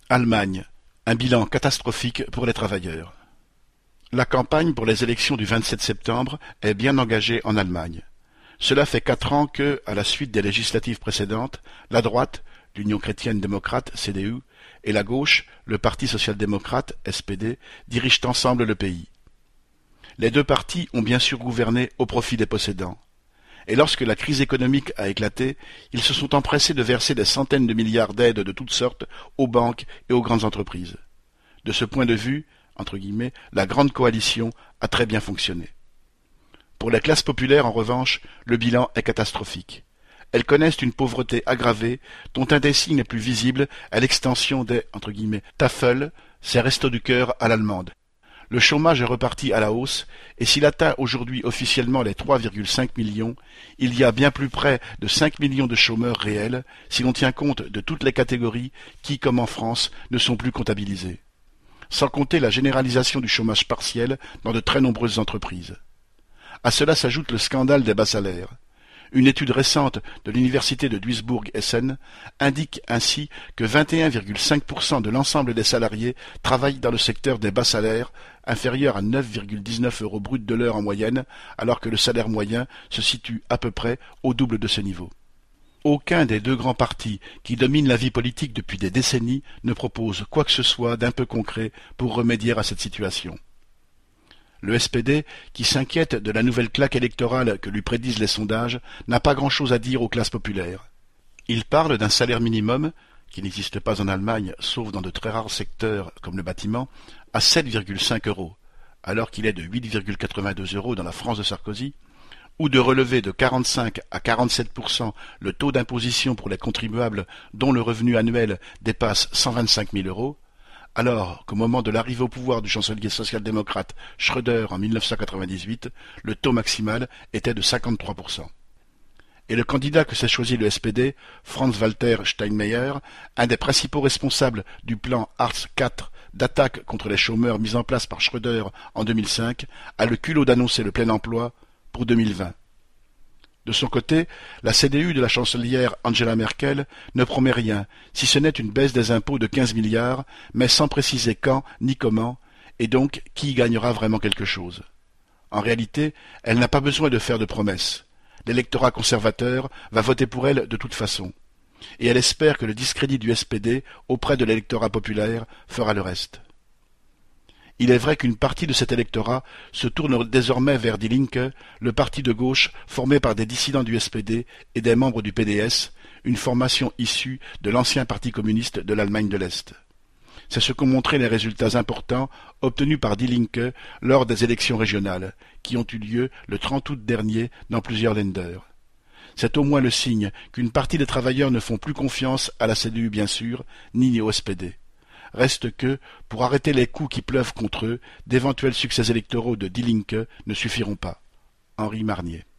Allemagne. Un bilan catastrophique pour les travailleurs. La campagne pour les élections du 27 septembre est bien engagée en Allemagne. Cela fait 4 ans que, à la suite des législatives précédentes, la droite, l'Union chrétienne-démocrate, CDU, et la gauche, le Parti social-démocrate, SPD, dirigent ensemble le pays. Les deux partis ont bien sûr gouverné au profit des possédants. Et lorsque la crise économique a éclaté, ils se sont empressés de verser des centaines de milliards d'aides de toutes sortes aux banques et aux grandes entreprises. De ce point de vue, entre guillemets, la grande coalition a très bien fonctionné. Pour les classes populaires, en revanche, le bilan est catastrophique. Elles connaissent une pauvreté aggravée, dont un des signes les plus visibles est l'extension des, entre guillemets, Tafel, ces restos du cœur à l'allemande. Le chômage est reparti à la hausse, et s'il atteint aujourd'hui officiellement les 3,5 millions, il y a bien plus près de 5 millions de chômeurs réels, si l'on tient compte de toutes les catégories qui, comme en France, ne sont plus comptabilisées. Sans compter la généralisation du chômage partiel dans de très nombreuses entreprises. À cela s'ajoute le scandale des bas salaires. Une étude récente de l'université de Duisbourg-Essen indique ainsi que 21,5% de l'ensemble des salariés travaillent dans le secteur des bas salaires, inférieur à 9,19 € brut de l'heure en moyenne, alors que le salaire moyen se situe à peu près au double de ce niveau. Aucun des deux grands partis qui dominent la vie politique depuis des décennies ne propose quoi que ce soit d'un peu concret pour remédier à cette situation. Le SPD, qui s'inquiète de la nouvelle claque électorale que lui prédisent les sondages, n'a pas grand-chose à dire aux classes populaires. Il parle d'un salaire minimum, qui n'existe pas en Allemagne, sauf dans de très rares secteurs comme le bâtiment, à 7,5 €, alors qu'il est de 8,82 € dans la France de Sarkozy, ou de relever de 45 à 47% le taux d'imposition pour les contribuables dont le revenu annuel dépasse 125 000 €, alors qu'au moment de l'arrivée au pouvoir du chancelier social-démocrate Schröder en 1998, le taux maximal était de 53%. Et le candidat que s'est choisi le SPD, Franz-Walter Steinmeier, un des principaux responsables du plan Hartz IV d'attaque contre les chômeurs mis en place par Schröder en 2005, a le culot d'annoncer le plein emploi pour 2020. De son côté, la CDU de la chancelière Angela Merkel ne promet rien, si ce n'est une baisse des impôts de 15 milliards, mais sans préciser quand ni comment, et donc qui gagnera vraiment quelque chose. En réalité, elle n'a pas besoin de faire de promesses. L'électorat conservateur va voter pour elle de toute façon. Et elle espère que le discrédit du SPD auprès de l'électorat populaire fera le reste. Il est vrai qu'une partie de cet électorat se tourne désormais vers Die Linke, le parti de gauche formé par des dissidents du SPD et des membres du PDS, une formation issue de l'ancien parti communiste de l'Allemagne de l'Est. C'est ce qu'ont montré les résultats importants obtenus par Die Linke lors des élections régionales, qui ont eu lieu le 30 août dernier dans plusieurs Länder. C'est au moins le signe qu'une partie des travailleurs ne font plus confiance à la CDU bien sûr, ni au SPD. Reste que, pour arrêter les coups qui pleuvent contre eux, d'éventuels succès électoraux de Die Linke ne suffiront pas. Henri Marnier.